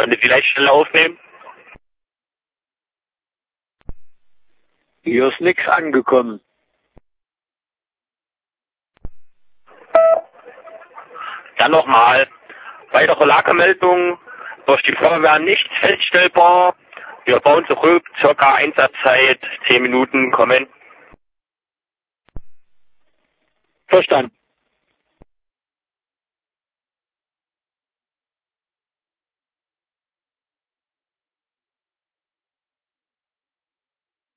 Können Sie vielleicht schneller aufnehmen? Hier ist nichts angekommen. Dann nochmal. Weitere Lagemeldung. Durch die Feuerwehr nichts feststellbar. Wir bauen zurück. Circa Einsatzzeit 10 Minuten. Kommen. Verstanden.